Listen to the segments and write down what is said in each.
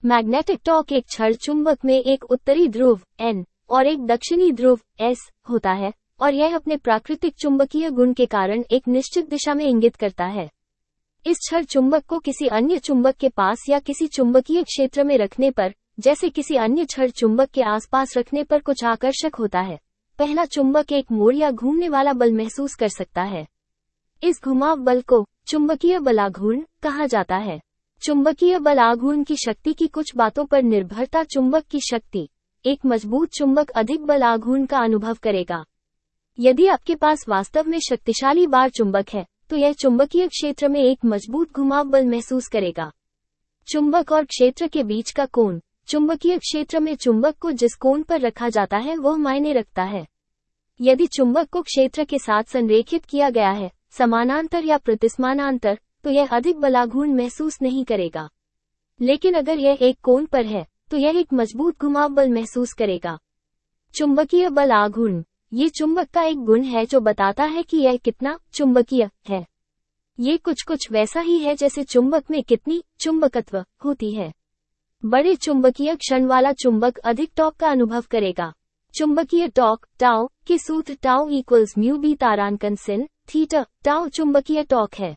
Magnetic torque एक क्षण चुंबक में एक उत्तरी ध्रुव N और एक दक्षिणी ध्रुव S होता है, और यह अपने प्राकृतिक चुंबकीय गुण के कारण एक निश्चित दिशा में इंगित करता है। इस क्षण चुंबक को किसी अन्य चुंबक के पास या किसी चुंबकीय क्षेत्र में रखने पर, जैसे किसी अन्य क्षण चुंबक के आसपास रखने पर कुछ आकर्षक होता है। पहला चुंबक एक मोड़ या घूमने वाला बल महसूस कर सकता है। इस घुमाव बल को चुंबकीय बल आघूर्ण कहा जाता है। चुंबकीय बल आघूर्ण की शक्ति की कुछ बातों पर निर्भरता। चुंबक की शक्ति। एक मजबूत चुंबक अधिक बल आघूर्ण का अनुभव करेगा। यदि आपके पास वास्तव में शक्तिशाली बार चुंबक है, तो यह चुंबकीय क्षेत्र में एक मजबूत घुमाव बल महसूस करेगा। चुंबक और क्षेत्र के बीच का कोण। चुंबकीय क्षेत्र में चुंबक को जिस कोण पर रखा जाता है वह मायने रखता है। यदि चुंबक को क्षेत्र के साथ संरेखित किया गया है, समानांतर या प्रतिसमानांतर, तो यह अधिक बलाघूर्ण महसूस नहीं करेगा। लेकिन अगर यह एक कोण पर है, तो यह एक मजबूत घुमाव बल महसूस करेगा। चुंबकीय बल आघूर्ण। ये चुंबक का एक गुण है जो बताता है कि यह कितना चुंबकीय है। ये कुछ वैसा ही है जैसे चुंबक में कितनी चुंबकत्व होती है। बड़े चुंबकीय क्षण वाला चुंबक अधिक टॉर्क का अनुभव करेगा। चुंबकीय टॉर्क टाउ के सूत्र टाउ इक्वल्स म्यू बी तारांकन सिन थीटा। टाउ चुंबकीय टॉर्क है।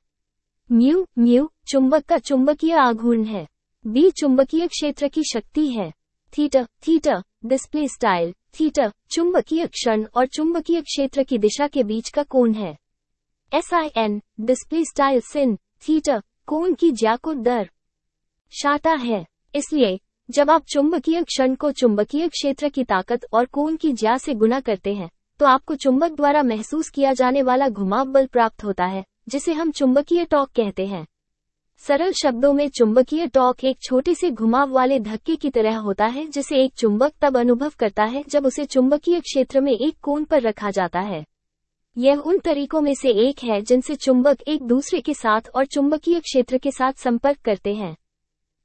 म्यू चुंबक का चुंबकीय आघूर्ण है। बी चुंबकीय क्षेत्र की शक्ति है। Theta display style. थीटा चुंबकीय क्षण और चुंबकीय क्षेत्र की दिशा के बीच का कोण है। sin display style sin theta कोण की ज्या को दर्शाता है। इसलिए जब आप चुंबकीय क्षण को चुंबकीय क्षेत्र की ताकत और कोण की ज्या से गुणा करते हैं, तो आपको चुंबक द्वारा महसूस किया जाने वाला घुमाव बल प्राप्त होता है, जिसे हम चुंबकीय टॉर्क कहते हैं। सरल शब्दों में चुंबकीय टॉर्क एक छोटे से घुमाव वाले धक्के की तरह होता है जिसे एक चुंबक तब अनुभव करता है जब उसे चुंबकीय क्षेत्र में एक कोण पर रखा जाता है। यह उन तरीकों में से एक है जिनसे चुंबक एक दूसरे के साथ और चुंबकीय क्षेत्र के साथ संपर्क करते हैं।